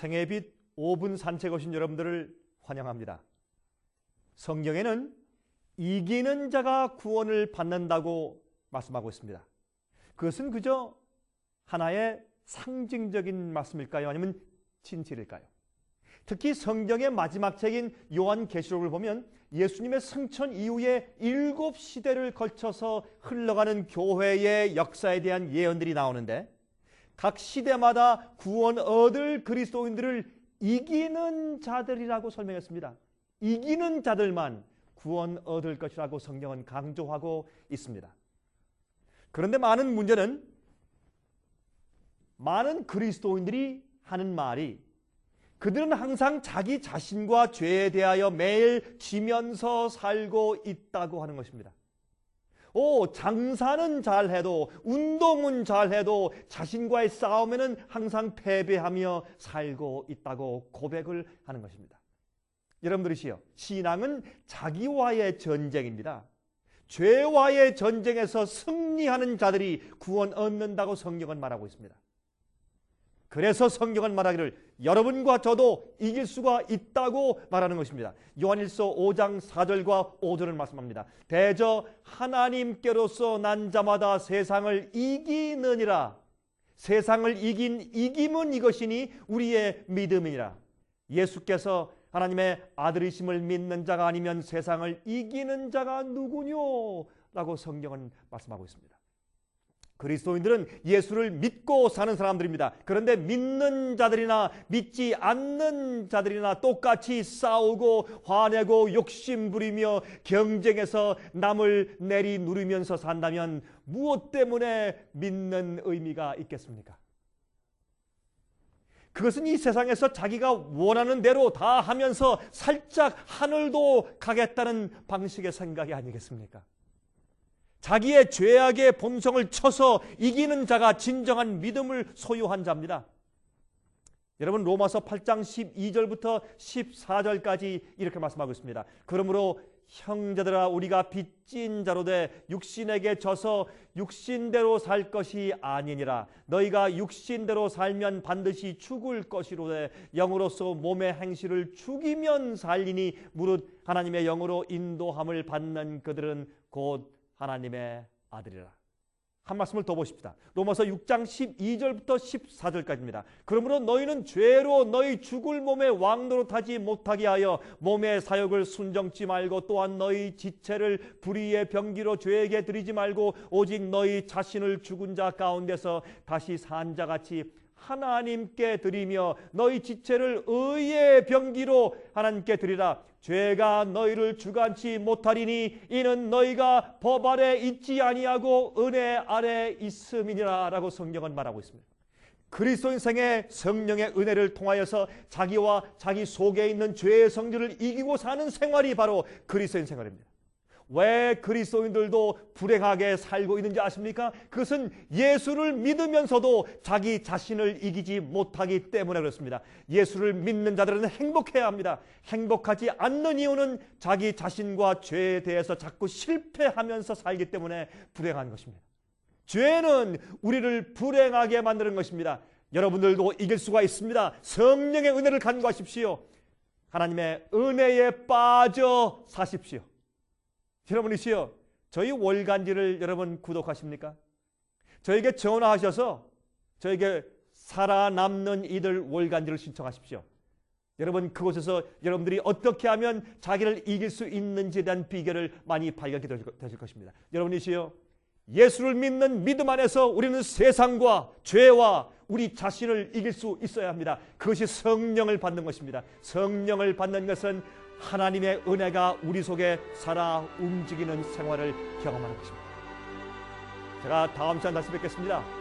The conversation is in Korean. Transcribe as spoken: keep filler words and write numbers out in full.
생애빛 오 분 산책 오신 여러분들을 환영합니다. 성경에는 이기는 자가 구원을 받는다고 말씀하고 있습니다. 그것은 그저 하나의 상징적인 말씀일까요? 아니면 진실일까요? 특히 성경의 마지막 책인 요한계시록을 보면 예수님의 승천 이후에 일곱 시대를 걸쳐서 흘러가는 교회의 역사에 대한 예언들이 나오는데, 각 시대마다 구원 얻을 그리스도인들을 이기는 자들이라고 설명했습니다. 이기는 자들만 구원 얻을 것이라고 성경은 강조하고 있습니다. 그런데 많은 문제는 많은 그리스도인들이 하는 말이, 그들은 항상 자기 자신과 죄에 대하여 매일 지면서 살고 있다고 하는 것입니다. 오, 장사는 잘해도, 운동은 잘해도 자신과의 싸움에는 항상 패배하며 살고 있다고 고백을 하는 것입니다. 여러분들이시여, 신앙은 자기와의 전쟁입니다. 죄와의 전쟁에서 승리하는 자들이 구원 얻는다고 성경은 말하고 있습니다. 그래서 성경은 말하기를 여러분과 저도 이길 수가 있다고 말하는 것입니다. 요한일서 오 장 사 절과 오 절을 말씀합니다. 대저 하나님께로서 난 자마다 세상을 이기느니라. 세상을 이긴 이김은 이것이니 우리의 믿음이니라. 예수께서 하나님의 아들이심을 믿는 자가 아니면 세상을 이기는 자가 누구뇨? 라고 성경은 말씀하고 있습니다. 그리스도인들은 예수를 믿고 사는 사람들입니다. 그런데 믿는 자들이나 믿지 않는 자들이나 똑같이 싸우고 화내고 욕심부리며 경쟁해서 남을 내리 누르면서 산다면 무엇 때문에 믿는 의미가 있겠습니까? 그것은 이 세상에서 자기가 원하는 대로 다 하면서 살짝 하늘도 가겠다는 방식의 생각이 아니겠습니까? 자기의 죄악의 본성을 쳐서 이기는 자가 진정한 믿음을 소유한 자입니다. 여러분, 로마서 팔 장 십이 절부터 십사 절까지 이렇게 말씀하고 있습니다. 그러므로 형제들아, 우리가 빚진 자로 돼 육신에게 져서 육신대로 살 것이 아니니라. 너희가 육신대로 살면 반드시 죽을 것이로되 영으로서 몸의 행실을 죽이면 살리니 무릇 하나님의 영으로 인도함을 받는 그들은 곧 하나님의 아들이라. 한 말씀을 더 보십시다. 로마서 육 장 십이 절부터 십사 절까지입니다. 그러므로 너희는 죄로 너희 죽을 몸의 왕노릇하지 못하게 하여 몸의 사욕을 순정치 말고, 또한 너희 지체를 불의의 병기로 죄에게 드리지 말고 오직 너희 자신을 죽은 자 가운데서 다시 산 자같이 하나님께 드리며 너희 지체를 의의 병기로 하나님께 드리라. 죄가 너희를 주관치 못하리니 이는 너희가 법 아래 있지 아니하고 은혜 아래 있음이니라 라고 성경은 말하고 있습니다. 그리스도 인생의 성령의 은혜를 통하여서 자기와 자기 속에 있는 죄의 성질을 이기고 사는 생활이 바로 그리스도인 생활입니다. 왜 그리스도인들도 불행하게 살고 있는지 아십니까? 그것은 예수를 믿으면서도 자기 자신을 이기지 못하기 때문에 그렇습니다. 예수를 믿는 자들은 행복해야 합니다. 행복하지 않는 이유는 자기 자신과 죄에 대해서 자꾸 실패하면서 살기 때문에 불행한 것입니다. 죄는 우리를 불행하게 만드는 것입니다. 여러분들도 이길 수가 있습니다. 성령의 은혜를 간구하십시오. 하나님의 은혜에 빠져 사십시오. 여러분이시여, 저희 월간지를 여러분 구독하십니까? 저에게 전화하셔서 저에게 살아남는 이들 월간지를 신청하십시오. 여러분, 그곳에서 여러분들이 어떻게 하면 자기를 이길 수 있는지에 대한 비결을 많이 발견하게 되실 것입니다. 여러분이시여, 예수를 믿는 믿음 안에서 우리는 세상과 죄와 우리 자신을 이길 수 있어야 합니다. 그것이 성령을 받는 것입니다. 성령을 받는 것은 하나님의 은혜가 우리 속에 살아 움직이는 생활을 경험하는 것입니다. 제가 다음 시간 다시 뵙겠습니다.